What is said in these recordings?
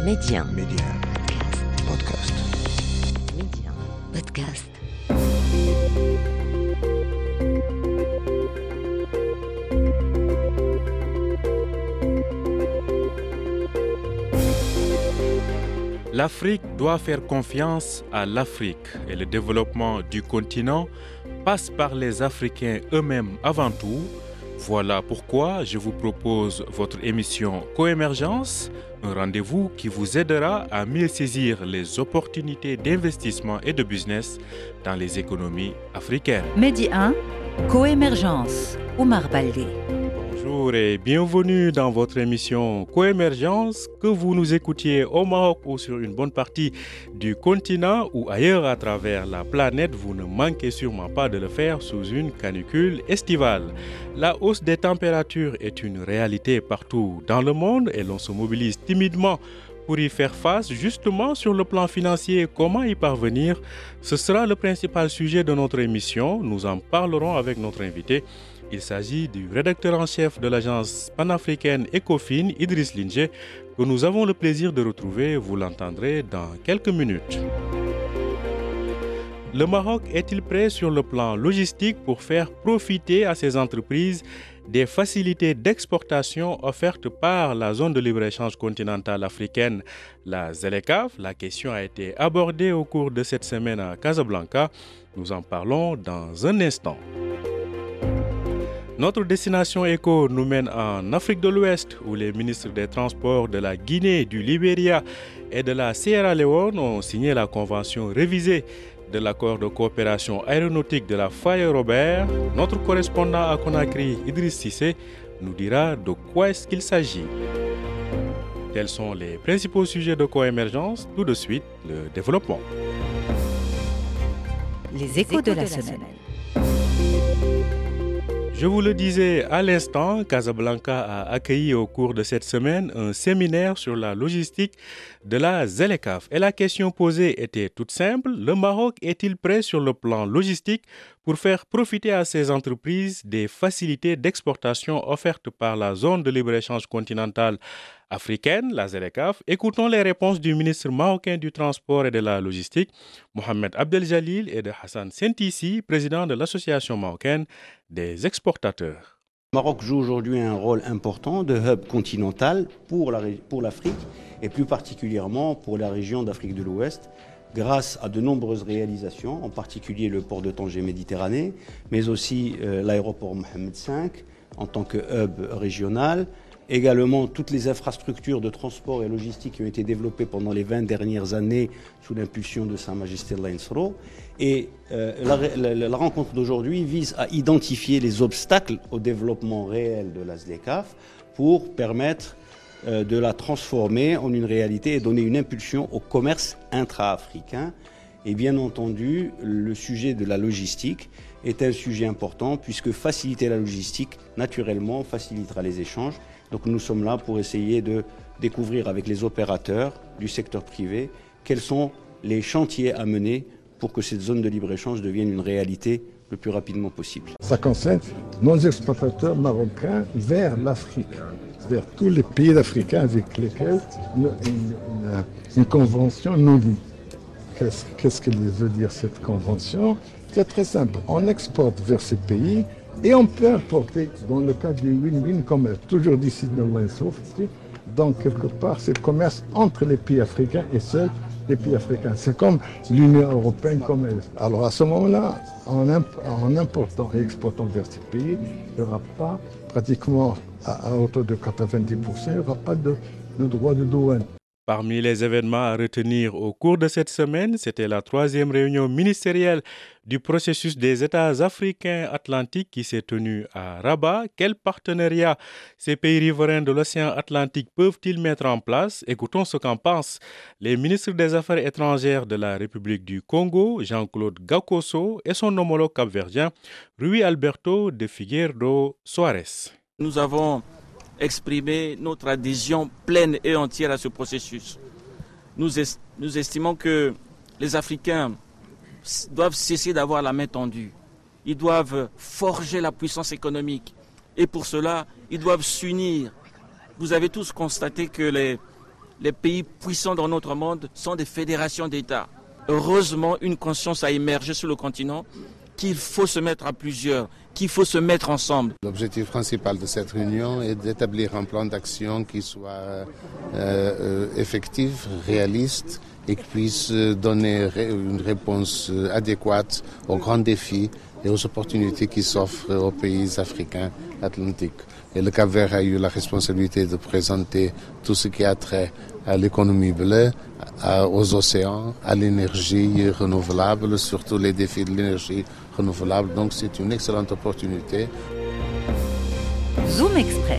Média. Podcast. Média. Podcast. L'Afrique doit faire confiance à l'Afrique et le développement du continent passe par les Africains eux-mêmes avant tout. Voilà pourquoi je vous propose votre émission Coémergence, un rendez-vous qui vous aidera à mieux saisir les opportunités d'investissement et de business dans les économies africaines. Média 1, Coémergence, Oumar Baldé. Bonjour et bienvenue dans votre émission Coémergence, que vous nous écoutiez au Maroc ou sur une bonne partie du continent ou ailleurs à travers la planète. Vous ne manquez sûrement pas de le faire sous une canicule estivale. La hausse des températures est une réalité partout dans le monde et l'on se mobilise timidement pour y faire face. Justement, sur le plan financier, comment y parvenir? Ce sera le principal sujet de notre émission. Nous en parlerons avec notre invité. Il s'agit du rédacteur en chef de l'agence panafricaine Ecofin, Idriss Linge, que nous avons le plaisir de retrouver. Vous l'entendrez dans quelques minutes. Le Maroc est-il prêt sur le plan logistique pour faire profiter à ses entreprises des facilités d'exportation offertes par la zone de libre-échange continentale africaine, la ZLECAf? La question a été abordée au cours de cette semaine à Casablanca. Nous en parlons dans un instant. Notre destination éco nous mène en Afrique de l'Ouest, où les ministres des Transports de la Guinée, du Libéria et de la Sierra Leone ont signé la convention révisée de l'accord de coopération aéronautique de la Faye-Robert. Notre correspondant à Conakry, Idriss Cissé, nous dira de quoi est-ce qu'il s'agit. Tels sont les principaux sujets de coémergence. Tout de suite, le développement. Les échos de la semaine. Je vous le disais à l'instant, Casablanca a accueilli au cours de cette semaine un séminaire sur la logistique de la ZLECAf. Et la question posée était toute simple. Le Maroc est-il prêt sur le plan logistique pour faire profiter à ses entreprises des facilités d'exportation offertes par la zone de libre-échange continentale africaine, la ZLECAf? Écoutons les réponses du ministre marocain du Transport et de la Logistique, Mohamed Abdeljalil, et de Hassan Sentissi, président de l'Association marocaine des exportateurs. Le Maroc joue aujourd'hui un rôle important de hub continental pour l'Afrique et plus particulièrement pour la région d'Afrique de l'Ouest, grâce à de nombreuses réalisations, en particulier le port de Tanger Méditerranée, mais aussi l'aéroport Mohamed V en tant que hub régional. Également, toutes les infrastructures de transport et logistique qui ont été développées pendant les 20 dernières années sous l'impulsion de Sa Majesté l'Ainsro. Et la rencontre d'aujourd'hui vise à identifier les obstacles au développement réel de la ZLECAf pour permettre de la transformer en une réalité et donner une impulsion au commerce intra-africain. Et bien entendu, le sujet de la logistique est un sujet important puisque faciliter la logistique, naturellement, facilitera les échanges. Donc nous sommes là pour essayer de découvrir avec les opérateurs du secteur privé quels sont les chantiers à mener pour que cette zone de libre-échange devienne une réalité le plus rapidement possible. Ça concerne nos exportateurs marocains vers l'Afrique, vers tous les pays africains avec lesquels une convention nous lie. Qu'est-ce qu'elle veut dire cette convention? C'est très simple, on exporte vers ces pays et on peut importer dans le cadre du win-win commerce, toujours d'ici de l'Ainsro. Donc quelque part c'est le commerce entre les pays africains et seuls les pays africains. C'est comme l'Union européenne comme elle. Alors à ce moment-là, en important et exportant vers ces pays, il n'y aura pas pratiquement à hauteur de 90%, il n'y aura pas de droit de douane. Parmi les événements à retenir au cours de cette semaine, c'était la 3e réunion ministérielle du processus des États africains atlantiques qui s'est tenue à Rabat. Quel partenariat ces pays riverains de l'océan Atlantique peuvent-ils mettre en place? Écoutons ce qu'en pensent les ministres des Affaires étrangères de la République du Congo, Jean-Claude Gakoso, et son homologue capverdien, Rui Alberto de Figueiredo Soares. Nous avons exprimer notre adhésion pleine et entière à ce processus. Nous estimons que les Africains doivent cesser d'avoir la main tendue. Ils doivent forger la puissance économique. Et pour cela, ils doivent s'unir. Vous avez tous constaté que les pays puissants dans notre monde sont des fédérations d'États. Heureusement, une conscience a émergé sur le continent qu'il faut se mettre à plusieurs, qu'il faut se mettre ensemble. L'objectif principal de cette réunion est d'établir un plan d'action qui soit effectif, réaliste et qui puisse donner une réponse adéquate aux grands défis et aux opportunités qui s'offrent aux pays africains atlantiques. Et le Cap-Vert a eu la responsabilité de présenter tout ce qui a trait à l'économie bleue, aux océans, à l'énergie renouvelable, surtout les défis de l'énergie renouvelable. Donc c'est une excellente opportunité. Zoom Express.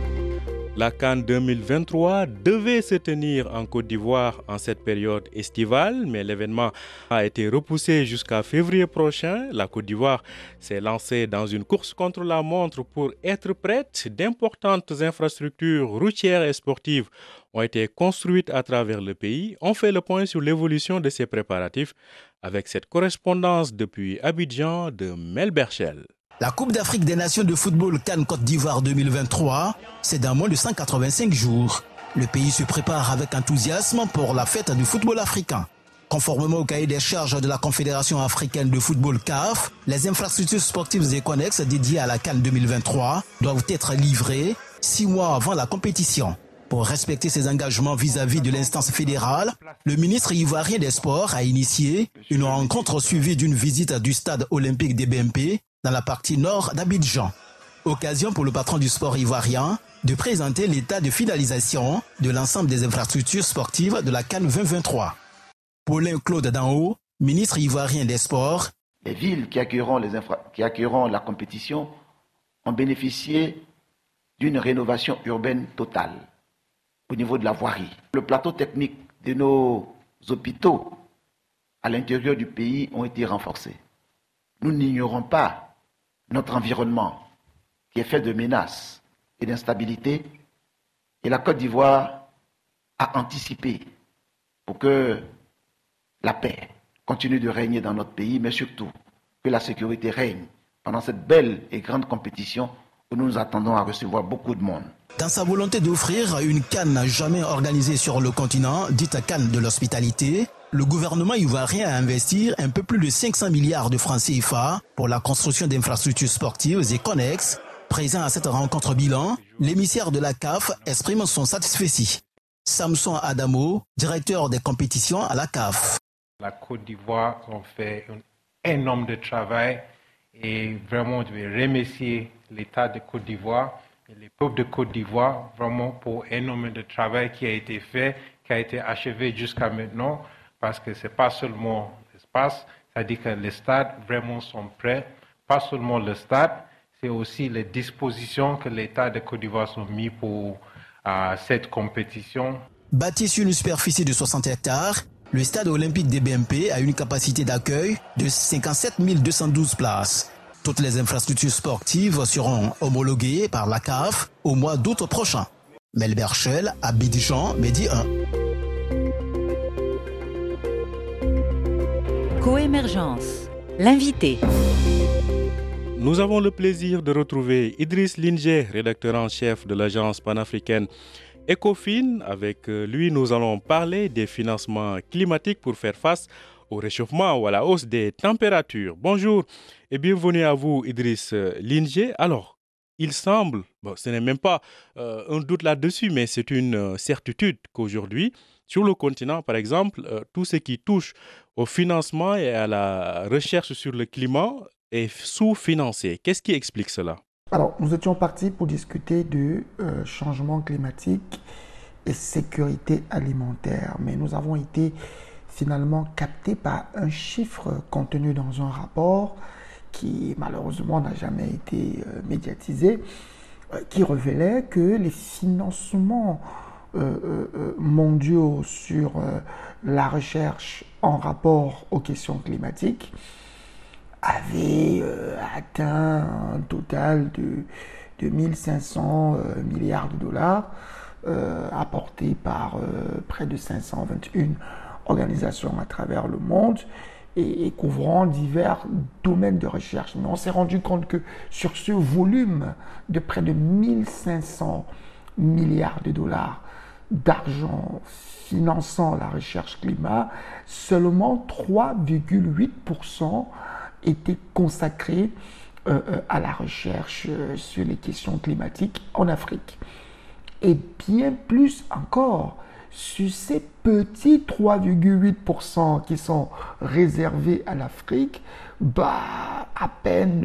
La CAN 2023 devait se tenir en Côte d'Ivoire en cette période estivale, mais l'événement a été repoussé jusqu'à février prochain. La Côte d'Ivoire s'est lancée dans une course contre la montre pour être prête. D'importantes infrastructures routières et sportives ont été construites à travers le pays. On fait le point sur l'évolution de ces préparatifs avec cette correspondance depuis Abidjan de Mel Berchel. La Coupe d'Afrique des Nations de football CAN Côte d'Ivoire 2023, c'est dans moins de 185 jours. Le pays se prépare avec enthousiasme pour la fête du football africain. Conformément au cahier des charges de la Confédération africaine de football CAF, les infrastructures sportives et connexes dédiées à la CAN 2023 doivent être livrées 6 mois avant la compétition. Pour respecter ses engagements vis-à-vis de l'instance fédérale, le ministre ivoirien des Sports a initié une rencontre suivie d'une visite du stade olympique des BMP dans la partie nord d'Abidjan. Occasion pour le patron du sport ivoirien de présenter l'état de finalisation de l'ensemble des infrastructures sportives de la CAN 2023. Paulin Claude Danho, ministre ivoirien des Sports. Les villes qui accueilleront la compétition ont bénéficié d'une rénovation urbaine totale au niveau de la voirie. Le plateau technique de nos hôpitaux à l'intérieur du pays ont été renforcés. Nous n'ignorons pas notre environnement qui est fait de menaces et d'instabilité, et la Côte d'Ivoire a anticipé pour que la paix continue de régner dans notre pays, mais surtout que la sécurité règne pendant cette belle et grande compétition où nous nous attendons à recevoir beaucoup de monde. Dans sa volonté d'offrir une CAN jamais organisée sur le continent, dite CAN de l'hospitalité, le gouvernement ivoirien a investi un peu plus de 500 milliards de francs CFA pour la construction d'infrastructures sportives et connexes. Présent à cette rencontre bilan, l'émissaire de la CAF exprime son satisfait. Samson Adamo, directeur des compétitions à la CAF. La Côte d'Ivoire a fait un énorme de travail et vraiment je vais remercier l'État de Côte d'Ivoire et les peuples de Côte d'Ivoire vraiment pour énormément de travail qui a été fait, qui a été achevé jusqu'à maintenant. Parce que ce n'est pas seulement l'espace, c'est-à-dire que les stades vraiment sont prêts. Pas seulement le stade, c'est aussi les dispositions que l'État de Côte d'Ivoire a mises pour cette compétition. Bâti sur une superficie de 60 hectares, le stade olympique des BMP a une capacité d'accueil de 57 212 places. Toutes les infrastructures sportives seront homologuées par la CAF au mois d'août prochain. Mel Berchel, Abidjan, Medi 1. Coémergence, l'invité. Nous avons le plaisir de retrouver Idriss Linge, rédacteur en chef de l'agence panafricaine Ecofin. Avec lui, nous allons parler des financements climatiques pour faire face au réchauffement ou à la hausse des températures. Bonjour et bienvenue à vous, Idriss Linge. Alors, il semble, ce n'est même pas un doute là-dessus, mais c'est une certitude qu'aujourd'hui, sur le continent, par exemple, tout ce qui touche au financement et à la recherche sur le climat est sous-financé. Qu'est-ce qui explique cela? Alors, nous étions partis pour discuter de changement climatique et sécurité alimentaire, mais nous avons été finalement captés par un chiffre contenu dans un rapport qui malheureusement n'a jamais été médiatisé, qui révélait que les financements mondiaux sur la recherche en rapport aux questions climatiques avaient atteint un total de 1500 milliards de dollars apportés par près de 521 organisations à travers le monde et couvrant divers domaines de recherche. Mais on s'est rendu compte que sur ce volume de près de 1500 milliards de dollars d'argent finançant la recherche climat, seulement 3,8% étaient consacrés à la recherche sur les questions climatiques en Afrique. Et bien plus encore, sur ces petits 3,8% qui sont réservés à l'Afrique, à peine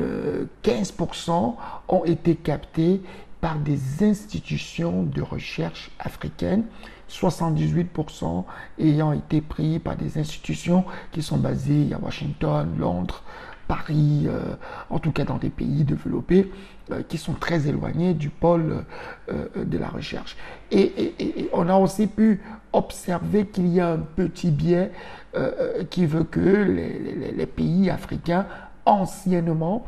15% ont été captés par des institutions de recherche africaines, 78% ayant été pris par des institutions qui sont basées à Washington, Londres, Paris, en tout cas dans des pays développés qui sont très éloignés du pôle de la recherche. Et on a aussi pu observer qu'il y a un petit biais qui veut que les pays africains anciennement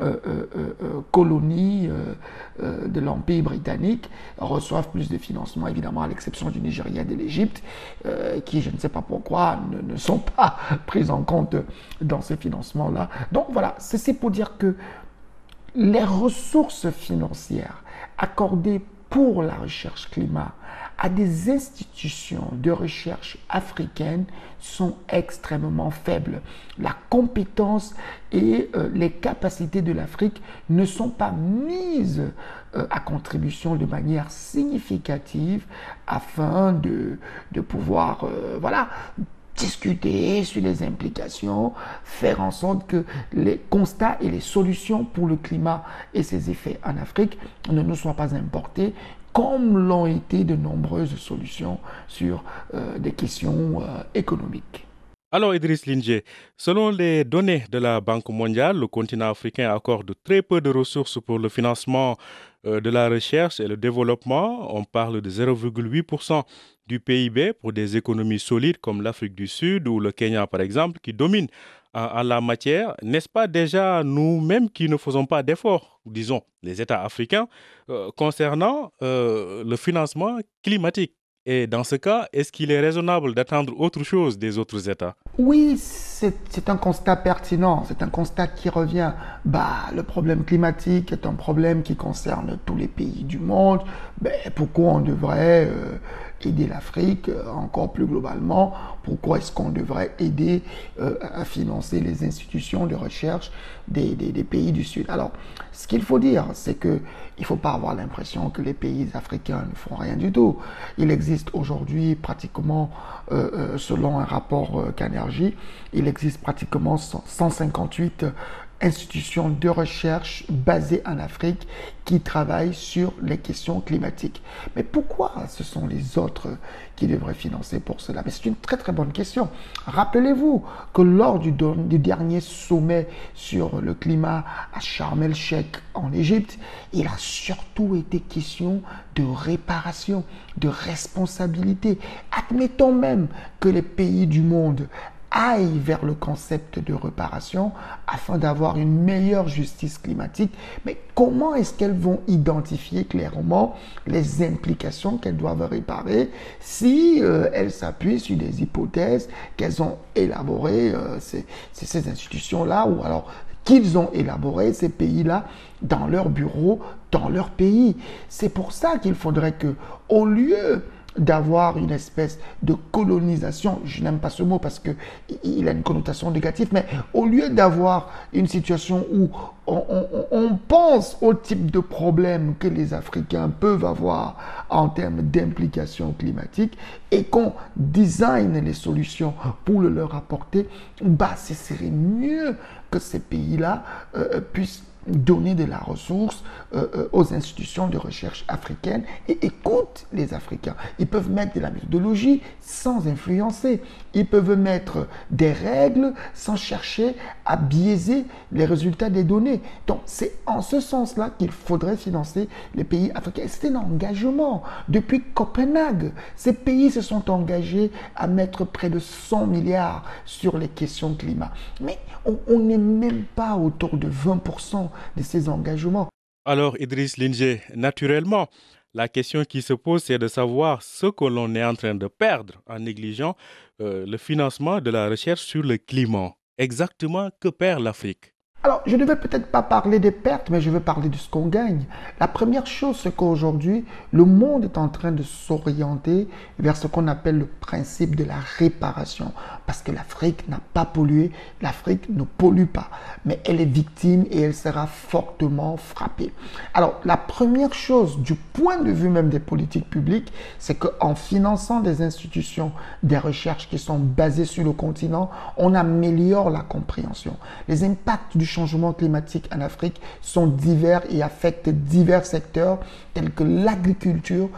colonies de l'Empire britannique reçoivent plus de financement, évidemment à l'exception du Nigeria et de l'Égypte, qui, je ne sais pas pourquoi, ne sont pas pris en compte dans ces financements-là. Donc voilà, c'est pour dire que les ressources financières accordées pour la recherche climat à des institutions de recherche africaines sont extrêmement faibles. La compétence et les capacités de l'Afrique ne sont pas mises à contribution de manière significative afin de pouvoir discuter sur les implications, faire en sorte que les constats et les solutions pour le climat et ses effets en Afrique ne nous soient pas importés, comme l'ont été de nombreuses solutions sur des questions économiques. Alors Idriss Lindjé, selon les données de la Banque mondiale, le continent africain accorde très peu de ressources pour le financement de la recherche et le développement. On parle de 0,8% du PIB pour des économies solides comme l'Afrique du Sud ou le Kenya par exemple, qui dominent en la matière. N'est-ce pas déjà nous-mêmes qui ne faisons pas d'efforts, disons les États africains, concernant le financement climatique? Et dans ce cas, est-ce qu'il est raisonnable d'attendre autre chose des autres États? Oui, c'est un constat pertinent, c'est un constat qui revient. Le problème climatique est un problème qui concerne tous les pays du monde. Pourquoi on devrait aider l'Afrique encore plus globalement? Pourquoi est-ce qu'on devrait aider à financer les institutions de recherche des pays du Sud? Alors, ce qu'il faut dire, c'est qu'il ne faut pas avoir l'impression que les pays africains ne font rien du tout. Il existe aujourd'hui pratiquement, selon un rapport Canergie, il existe pratiquement 158 institutions de recherche basées en Afrique qui travaillent sur les questions climatiques. Mais pourquoi ce sont les autres qui devraient financer pour cela? Mais c'est une très très bonne question. Rappelez-vous que lors du dernier sommet sur le climat à Sharm el-Sheikh en Égypte, il a surtout été question de réparation, de responsabilité. Admettons même que les pays du monde aillent vers le concept de réparation afin d'avoir une meilleure justice climatique. Mais comment est-ce qu'elles vont identifier clairement les implications qu'elles doivent réparer si elles s'appuient sur des hypothèses qu'elles ont élaborées, ces institutions-là, ou alors qu'ils ont élaboré ces pays-là dans leur bureau, dans leur pays? C'est pour ça qu'il faudrait que, au lieu d'avoir une espèce de colonisation, je n'aime pas ce mot parce qu'il a une connotation négative, mais au lieu d'avoir une situation où on pense au type de problème que les Africains peuvent avoir en termes d'implications climatiques et qu'on design les solutions pour le leur apporter, ce serait mieux que ces pays-là puissent donner de la ressource aux institutions de recherche africaines et écoutent les Africains. Ils peuvent mettre de la méthodologie sans influencer. Ils peuvent mettre des règles sans chercher à biaiser les résultats des données. Donc, c'est en ce sens-là qu'il faudrait financer les pays africains. C'est un engagement. Depuis Copenhague, ces pays se sont engagés à mettre près de 100 milliards sur les questions climat. Mais on n'est même pas autour de 20% de ces engagements. Alors, Idriss Lindjé, naturellement, la question qui se pose, c'est de savoir ce que l'on est en train de perdre en négligeant le financement de la recherche sur le climat. Exactement, que perd l'Afrique? Alors, je ne vais peut-être pas parler des pertes, mais je vais parler de ce qu'on gagne. La première chose, c'est qu'aujourd'hui, le monde est en train de s'orienter vers ce qu'on appelle le principe de la réparation. Parce que l'Afrique n'a pas pollué, l'Afrique ne pollue pas, mais elle est victime et elle sera fortement frappée. Alors, la première chose, du point de vue même des politiques publiques, c'est qu'en finançant des institutions, des recherches qui sont basées sur le continent, on améliore la compréhension. Les impacts du changement climatique en Afrique sont divers et affectent divers secteurs tels que l'agriculture,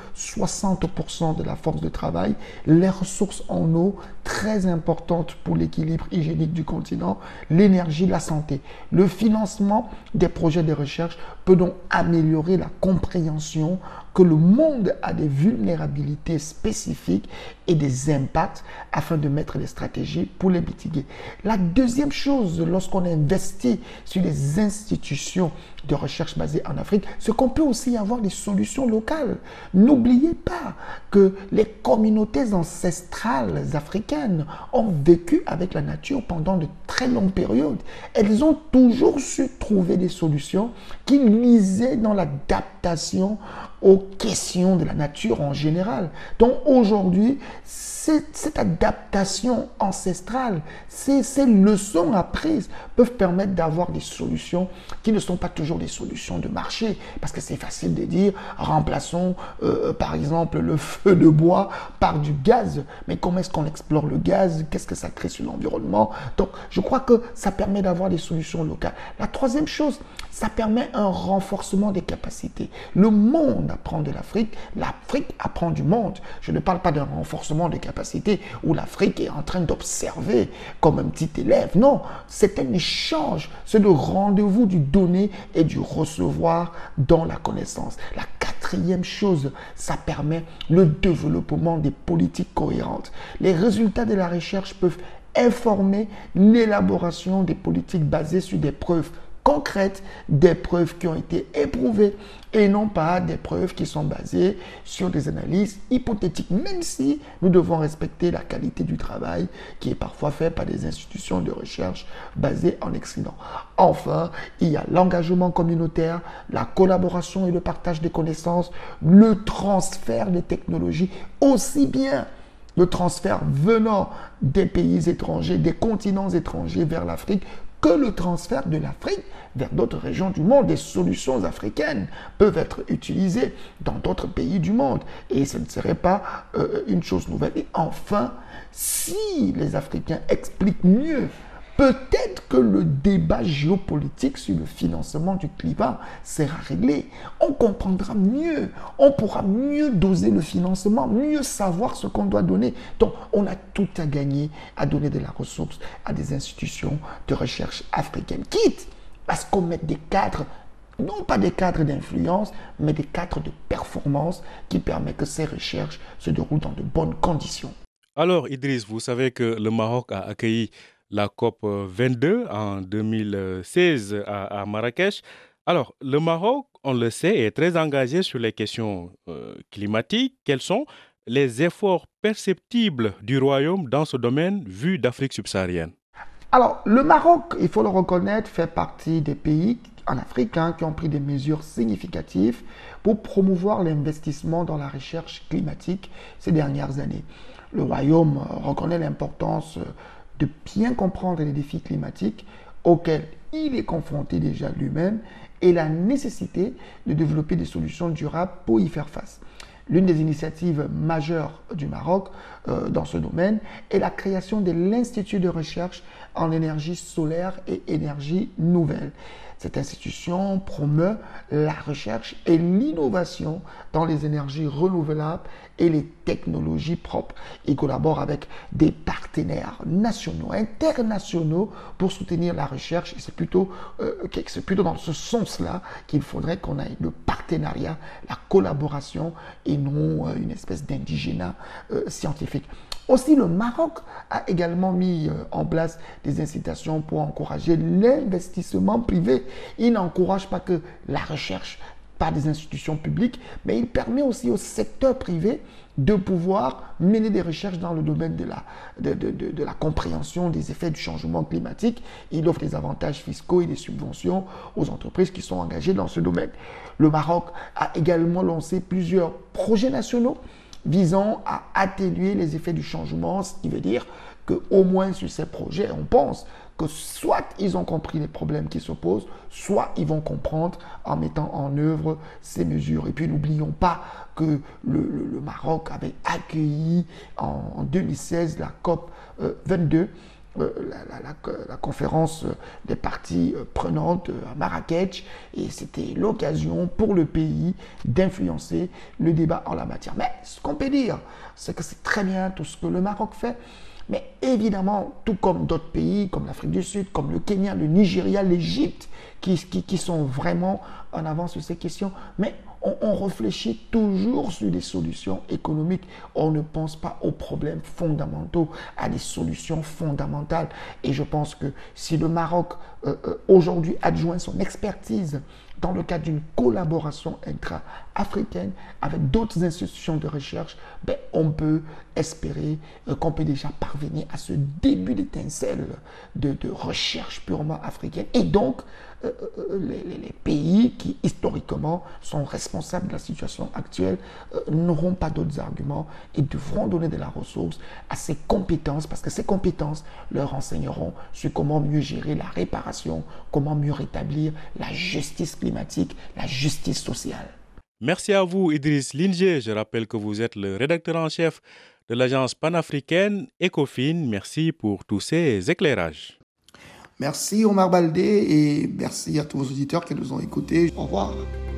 60% de la force de travail, les ressources en eau, très importantes pour l'équilibre hygiénique du continent, l'énergie, la santé. Le financement des projets de recherche peut donc améliorer la compréhension que le monde a des vulnérabilités spécifiques et des impacts afin de mettre des stratégies pour les mitiguer. La deuxième chose, lorsqu'on investit sur les institutions de recherche basées en Afrique, c'est qu'on peut aussi avoir des solutions locales. N'oubliez pas que les communautés ancestrales africaines ont vécu avec la nature pendant de très longues périodes. Elles ont toujours su trouver des solutions qui lisaient dans l'adaptation aux questions de la nature en général. Donc aujourd'hui, cette adaptation ancestrale, ces leçons apprises peuvent permettre d'avoir des solutions qui ne sont pas toujours des solutions de marché. Parce que c'est facile de dire, remplaçons par exemple le feu de bois par du gaz. Mais comment est-ce qu'on explore le gaz? Qu'est-ce que ça crée sur l'environnement? Donc je crois que ça permet d'avoir des solutions locales. La troisième chose, ça permet un renforcement des capacités. Le monde apprend de l'Afrique apprend du monde. Je ne parle pas d'un renforcement des capacités où l'Afrique est en train d'observer comme un petit élève. Non, c'est un échange, c'est le rendez-vous du donner et du recevoir dans la connaissance. La quatrième chose, ça permet le développement des politiques cohérentes. Les résultats de la recherche peuvent informer l'élaboration des politiques basées sur des preuves concrètes, des preuves qui ont été éprouvées et non pas des preuves qui sont basées sur des analyses hypothétiques, même si nous devons respecter la qualité du travail qui est parfois fait par des institutions de recherche basées en Occident. Enfin, il y a l'engagement communautaire, la collaboration et le partage des connaissances, le transfert des technologies, aussi bien le transfert venant des pays étrangers, des continents étrangers vers l'Afrique, que le transfert de l'Afrique vers d'autres régions du monde. Des solutions africaines peuvent être utilisées dans d'autres pays du monde et ce ne serait pas une chose nouvelle. Et enfin, si les Africains expliquent mieux, peut-être que le débat géopolitique sur le financement du climat sera réglé. On comprendra mieux, on pourra mieux doser le financement, mieux savoir ce qu'on doit donner. Donc, on a tout à gagner à donner de la ressource à des institutions de recherche africaines. Quitte à ce qu'on mette des cadres, non pas des cadres d'influence, mais des cadres de performance qui permettent que ces recherches se déroulent dans de bonnes conditions. Alors, Idriss, vous savez que le Maroc a accueilli la COP 22 en 2016 à Marrakech. Alors, le Maroc, on le sait, est très engagé sur les questions climatiques. Quels sont les efforts perceptibles du Royaume dans ce domaine vu d'Afrique subsaharienne? Alors, le Maroc, il faut le reconnaître, fait partie des pays en Afrique qui ont pris des mesures significatives pour promouvoir l'investissement dans la recherche climatique ces dernières années. Le Royaume reconnaît l'importance de bien comprendre les défis climatiques auxquels il est confronté déjà lui-même et la nécessité de développer des solutions durables pour y faire face. L'une des initiatives majeures du Maroc dans ce domaine est la création de l'Institut de recherche en énergie solaire et énergie nouvelle. Cette institution promeut la recherche et l'innovation dans les énergies renouvelables et les technologies propres. Il collabore avec des partenaires nationaux, internationaux pour soutenir la recherche. Et c'est plutôt dans ce sens-là qu'il faudrait qu'on ait le partenariat, la collaboration et non une espèce d'indigénat scientifique. Aussi, le Maroc a également mis en place des incitations pour encourager l'investissement privé. Il n'encourage pas que la recherche par des institutions publiques, mais il permet aussi au secteur privé de pouvoir mener des recherches dans le domaine de la compréhension des effets du changement climatique. Il offre des avantages fiscaux et des subventions aux entreprises qui sont engagées dans ce domaine. Le Maroc a également lancé plusieurs projets nationaux visant à atténuer les effets du changement, ce qui veut dire qu'au moins sur ces projets, on pense que soit ils ont compris les problèmes qui se posent, soit ils vont comprendre en mettant en œuvre ces mesures. Et puis n'oublions pas que le Maroc avait accueilli en 2016 la COP 22, la conférence des parties prenantes à Marrakech, et c'était l'occasion pour le pays d'influencer le débat en la matière. Mais ce qu'on peut dire, c'est que c'est très bien tout ce que le Maroc fait. Mais évidemment, tout comme d'autres pays, comme l'Afrique du Sud, comme le Kenya, le Nigeria, l'Égypte, qui sont vraiment en avance sur ces questions. Mais on réfléchit toujours sur des solutions économiques. On ne pense pas aux problèmes fondamentaux, à des solutions fondamentales. Et je pense que si le Maroc, aujourd'hui, adjoint son expertise dans le cadre d'une collaboration intra-africaine avec d'autres institutions de recherche, on peut espérer qu'on peut déjà parvenir à ce début d'étincelle de recherche purement africaine. Et donc, les pays qui, historiquement, sont responsables de la situation actuelle n'auront pas d'autres arguments et devront donner de la ressource à ces compétences, parce que ces compétences leur enseigneront sur comment mieux gérer la réparation, comment mieux rétablir la justice climatique, la justice sociale. Merci à vous, Idriss Lingier. Je rappelle que vous êtes le rédacteur en chef de l'agence panafricaine Ecofin. Merci pour tous ces éclairages. Merci Omar Baldé et merci à tous vos auditeurs qui nous ont écoutés. Au revoir.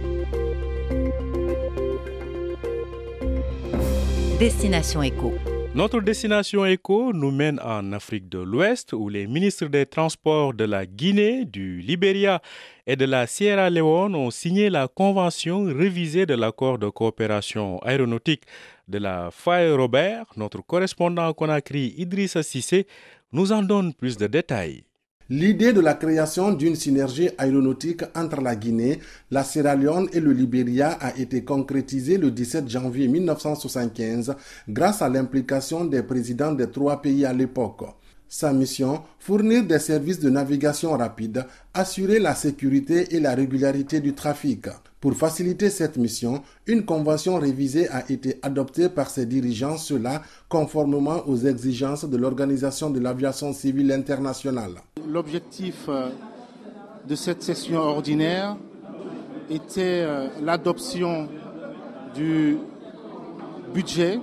Destination Éco. Notre destination éco nous mène en Afrique de l'Ouest où les ministres des Transports de la Guinée, du Libéria et de la Sierra Leone ont signé la convention révisée de l'accord de coopération aéronautique de la FAE Robert. Notre correspondant à Conakry, Idrissa Cissé, nous en donne plus de détails. L'idée de la création d'une synergie aéronautique entre la Guinée, la Sierra Leone et le Libéria a été concrétisée le 17 janvier 1975 grâce à l'implication des présidents des trois pays à l'époque. Sa mission, fournir des services de navigation rapide, assurer la sécurité et la régularité du trafic. Pour faciliter cette mission, une convention révisée a été adoptée par ses dirigeants, cela conformément aux exigences de l'Organisation de l'aviation civile internationale. L'objectif de cette session ordinaire était l'adoption du budget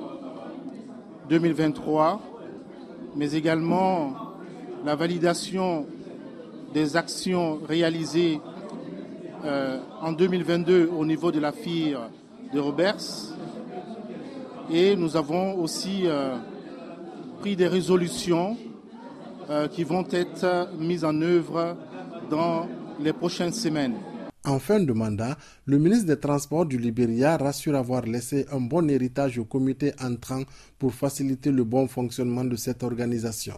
2023, mais également la validation des actions réalisées en 2022 au niveau de la FIR de Roberts. Et nous avons aussi pris des résolutions qui vont être mises en œuvre dans les prochaines semaines. En fin de mandat, le ministre des Transports du Libéria rassure avoir laissé un bon héritage au comité entrant pour faciliter le bon fonctionnement de cette organisation.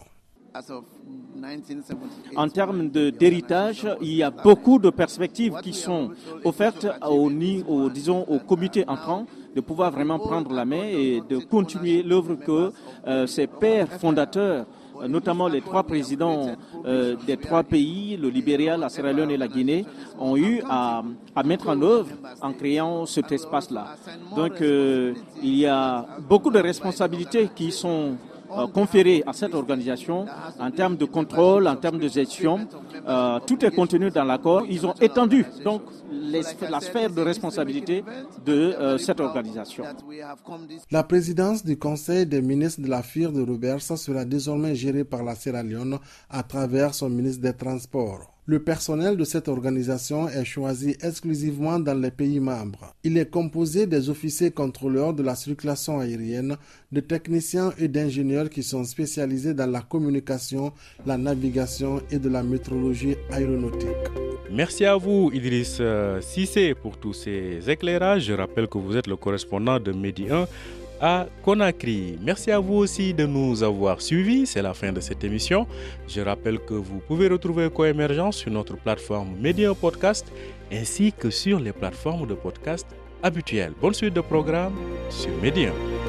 En termes d'héritage, il y a beaucoup de perspectives qui sont offertes au comité entrant de pouvoir vraiment prendre la main et de continuer l'œuvre que ses pères fondateurs, notamment les trois présidents des trois pays, le Libéria, la Sierra Leone et la Guinée, ont eu à mettre en œuvre en créant cet espace-là. Donc il y a beaucoup de responsabilités qui sont conférées à cette organisation en termes de contrôle, en termes de gestion. Tout est contenu dans l'accord. Ils ont étendu donc la sphère de responsabilité de cette organisation. La présidence du Conseil des ministres de la FIR de Roberts sera désormais gérée par la Sierra Leone à travers son ministre des Transports. Le personnel de cette organisation est choisi exclusivement dans les pays membres. Il est composé des officiers contrôleurs de la circulation aérienne, de techniciens et d'ingénieurs qui sont spécialisés dans la communication, la navigation et de la météorologie aéronautique. Merci à vous, Idriss Cissé, pour tous ces éclairages. Je rappelle que vous êtes le correspondant de Medi 1 à Conakry. Merci à vous aussi de nous avoir suivis. C'est la fin de cette émission. Je rappelle que vous pouvez retrouver Coémergence sur notre plateforme Medium Podcast ainsi que sur les plateformes de podcast habituelles. Bonne suite de programme sur Medium.